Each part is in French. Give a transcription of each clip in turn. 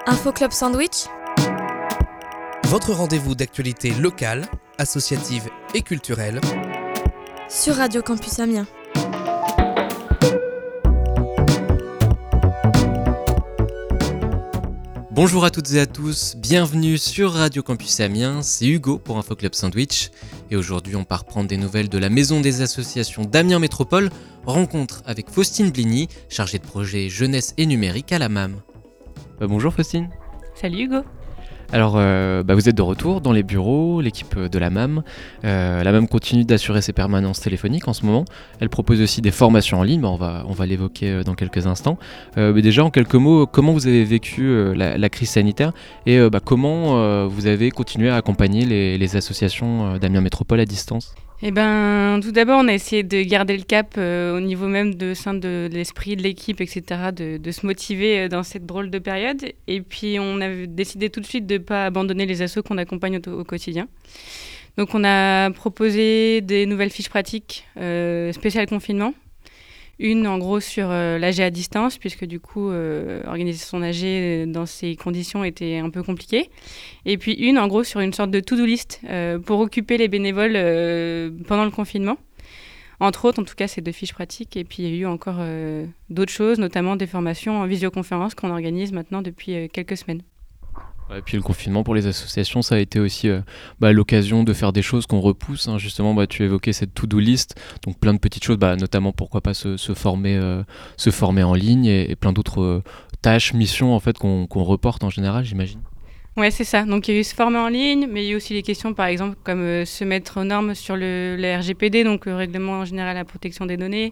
Info Club Sandwich, votre rendez-vous d'actualité locale, associative et culturelle sur Radio Campus Amiens. Bonjour à toutes et à tous, bienvenue sur Radio Campus Amiens, c'est Hugo pour Info Club Sandwich. Et aujourd'hui on part prendre des nouvelles de la Maison des associations d'Amiens Métropole, rencontre avec Faustine Bligny, chargée de projet jeunesse et numérique à la MAM. Bonjour Faustine. Salut Hugo. Alors vous êtes de retour dans les bureaux, l'équipe de la MAM. La MAM continue d'assurer ses permanences téléphoniques en ce moment. Elle propose aussi des formations en ligne, on va l'évoquer dans quelques instants. Mais déjà en quelques mots, comment vous avez vécu la crise sanitaire et comment vous avez continué à accompagner les associations d'Amiens Métropole à distance ? Tout d'abord, on a essayé de garder le cap au niveau même de l'esprit de l'équipe, etc., de se motiver dans cette drôle de période. Et puis, on a décidé tout de suite de ne pas abandonner les assos qu'on accompagne au quotidien. Donc, on a proposé des nouvelles fiches pratiques spéciales confinement. Une, en gros, sur l'AG à distance, puisque du coup, organiser son AG dans ces conditions était un peu compliqué. Et puis une, en gros, sur une sorte de to-do list pour occuper les bénévoles pendant le confinement. Entre autres, en tout cas, ces deux fiches pratiques. Et puis, il y a eu encore d'autres choses, notamment des formations en visioconférence qu'on organise maintenant depuis quelques semaines. Et puis le confinement pour les associations, ça a été aussi l'occasion de faire des choses qu'on repousse. Justement, tu évoquais cette to-do list, donc plein de petites choses, notamment pourquoi pas se former en ligne et plein d'autres tâches, missions en fait qu'on reporte en général, j'imagine. Ouais, c'est ça. Donc il y a eu se former en ligne, mais il y a eu aussi les questions, par exemple, comme se mettre aux normes sur le RGPD, donc le règlement général à la protection des données.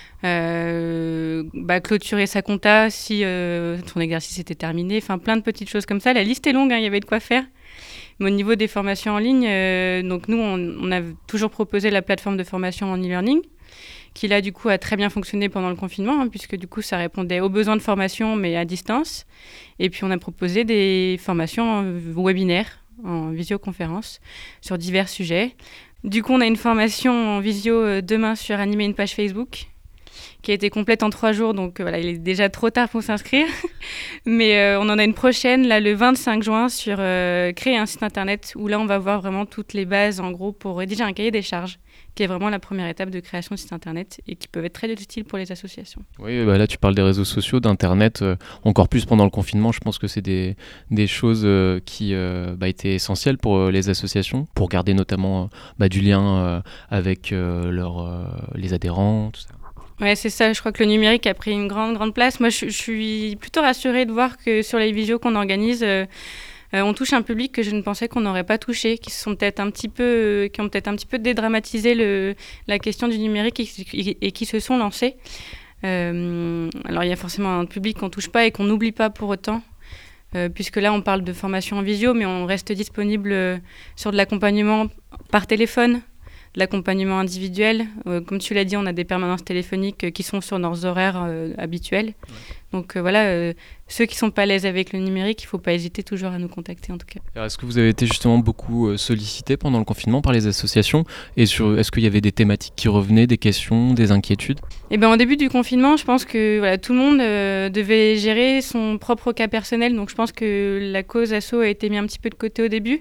Clôturer sa compta si son exercice était terminé, enfin plein de petites choses comme ça. La liste est longue, il y avait de quoi faire. Mais au niveau des formations en ligne, donc nous on a toujours proposé la plateforme de formation en e-learning qui là du coup a très bien fonctionné pendant le confinement, puisque du coup ça répondait aux besoins de formation mais à distance. Et puis on a proposé des formations en webinaire, en visioconférence sur divers sujets. Du coup on a une formation en visio demain sur animer une page Facebook qui a été complète en 3 jours, donc il est déjà trop tard pour s'inscrire. Mais on en a une prochaine, là, le 25 juin, sur créer un site internet, où là, on va voir vraiment toutes les bases, en gros, pour rédiger un cahier des charges, qui est vraiment la première étape de création de site internet, et qui peuvent être très utiles pour les associations. Oui, là, tu parles des réseaux sociaux, d'internet, encore plus pendant le confinement. Je pense que c'est des choses qui étaient essentielles pour les associations, pour garder notamment du lien avec les adhérents, tout ça. Ouais, c'est ça. Je crois que le numérique a pris une grande place. Moi, je suis plutôt rassurée de voir que sur les visios qu'on organise, on touche un public que je ne pensais qu'on n'aurait pas touché, qui ont peut-être un petit peu dédramatisé la question du numérique et qui se sont lancés. Alors, il y a forcément un public qu'on touche pas et qu'on n'oublie pas pour autant. Puisque là, on parle de formation en visio, mais on reste disponible sur de l'accompagnement par téléphone, de l'accompagnement individuel. Comme tu l'as dit, on a des permanences téléphoniques qui sont sur nos horaires habituels. Ouais. Donc ceux qui ne sont pas à l'aise avec le numérique, il ne faut pas hésiter toujours à nous contacter en tout cas. Alors, est-ce que vous avez été justement beaucoup sollicité pendant le confinement par les associations ? Et est-ce qu'il y avait des thématiques qui revenaient, des questions, des inquiétudes ? Au début du confinement, je pense que tout le monde devait gérer son propre cas personnel. Donc je pense que la cause asso a été mise un petit peu de côté au début.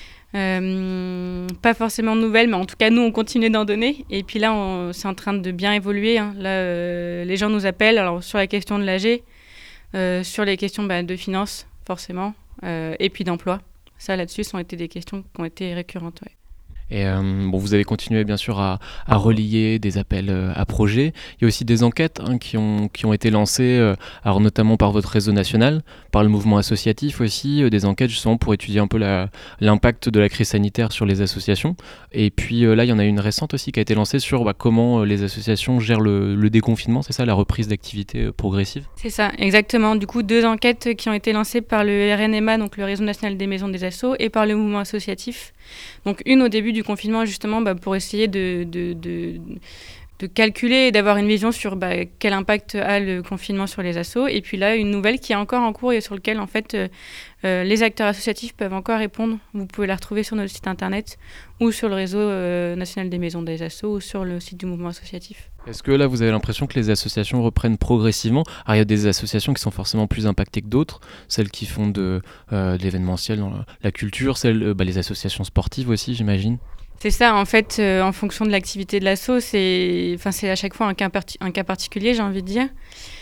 Pas forcément de nouvelles, mais en tout cas nous on continue d'en donner et puis là c'est en train de bien évoluer, Là les gens nous appellent alors sur la question de l'AG, sur les questions de finances forcément, et puis d'emploi. Ça là-dessus, ça ont été des questions qui ont été récurrentes. Ouais. Et vous avez continué bien sûr à relayer des appels à projets. Il y a aussi des enquêtes qui ont été lancées, alors notamment par votre réseau national, par le mouvement associatif aussi, des enquêtes justement pour étudier un peu l'impact de la crise sanitaire sur les associations. Et puis là, il y en a une récente aussi qui a été lancée sur comment les associations gèrent le déconfinement, c'est ça, la reprise d'activité progressive ? C'est ça, exactement. Du coup, 2 enquêtes qui ont été lancées par le RNMA, donc le Réseau national des maisons des assos, et par le mouvement associatif. Donc une au début du confinement justement pour essayer calculer et d'avoir une vision sur quel impact a le confinement sur les assos. Et puis là, une nouvelle qui est encore en cours et sur laquelle en fait les acteurs associatifs peuvent encore répondre. Vous pouvez la retrouver sur notre site internet ou sur le réseau national des maisons des assos ou sur le site du mouvement associatif. Est-ce que là, vous avez l'impression que les associations reprennent progressivement ? Alors, il y a des associations qui sont forcément plus impactées que d'autres, celles qui font de l'événementiel dans la culture, les associations sportives aussi, j'imagine. C'est ça, en fait, en fonction de l'activité de l'asso, c'est à chaque fois un cas particulier, j'ai envie de dire.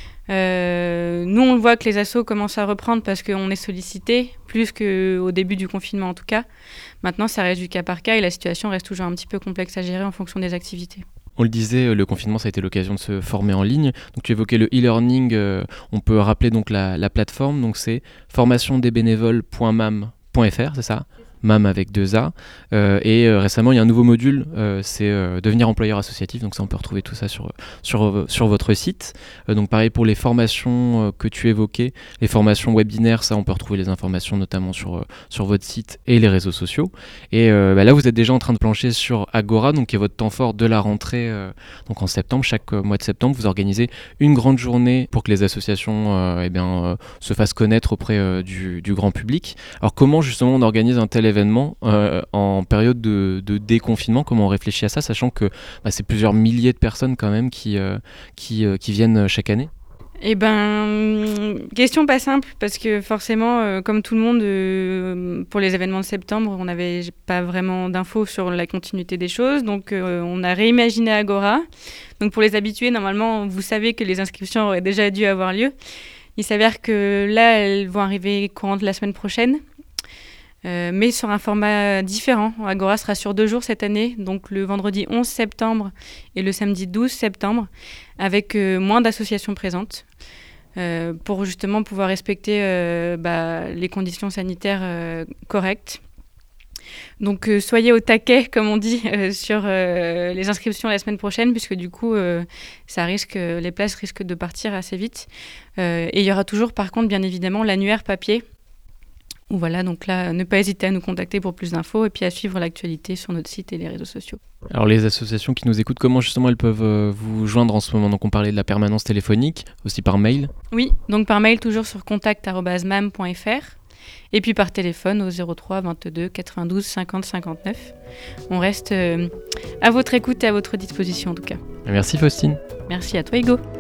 Nous, on voit que les assos commencent à reprendre parce qu'on est sollicité, plus qu'au début du confinement en tout cas. Maintenant, ça reste du cas par cas et la situation reste toujours un petit peu complexe à gérer en fonction des activités. On le disait, le confinement, ça a été l'occasion de se former en ligne. Donc, tu évoquais le e-learning. On peut rappeler donc la plateforme. Donc, c'est formationdesbénévoles.mam.fr, c'est ça ? MAM avec 2 A. Récemment, il y a un nouveau module, c'est devenir employeur associatif. Donc ça, on peut retrouver tout ça sur votre site. Donc pareil pour les formations que tu évoquais, les formations webinaires, ça, on peut retrouver les informations notamment sur votre site et les réseaux sociaux. Et là, vous êtes déjà en train de plancher sur Agora, donc qui est votre temps fort de la rentrée. Donc en septembre, chaque mois de septembre, vous organisez une grande journée pour que les associations se fassent connaître auprès du grand public. Alors comment justement on organise un tel événement en période de déconfinement, comment on réfléchit à ça, sachant que c'est plusieurs milliers de personnes quand même qui viennent chaque année? Question pas simple, parce que forcément, comme tout le monde, pour les événements de septembre, on n'avait pas vraiment d'infos sur la continuité des choses, donc on a réimaginé Agora. Donc pour les habitués, normalement, vous savez que les inscriptions auraient déjà dû avoir lieu. Il s'avère que là, elles vont arriver courant de la semaine prochaine. Mais sur un format différent. Agora sera sur 2 jours cette année, donc le vendredi 11 septembre et le samedi 12 septembre, avec moins d'associations présentes, pour justement pouvoir respecter les conditions sanitaires correctes. Donc soyez au taquet, comme on dit, sur les inscriptions la semaine prochaine, puisque du coup, les places risquent de partir assez vite. Et il y aura toujours, par contre, bien évidemment, l'annuaire papier. Voilà, donc là, ne pas hésiter à nous contacter pour plus d'infos et puis à suivre l'actualité sur notre site et les réseaux sociaux. Alors les associations qui nous écoutent, comment justement elles peuvent vous joindre en ce moment? Donc on parlait de la permanence téléphonique, aussi par mail. Oui, donc par mail toujours sur contact@mam.fr et puis par téléphone au 03 22 92 50 59. On reste à votre écoute et à votre disposition en tout cas. Merci Faustine. Merci à toi Hugo.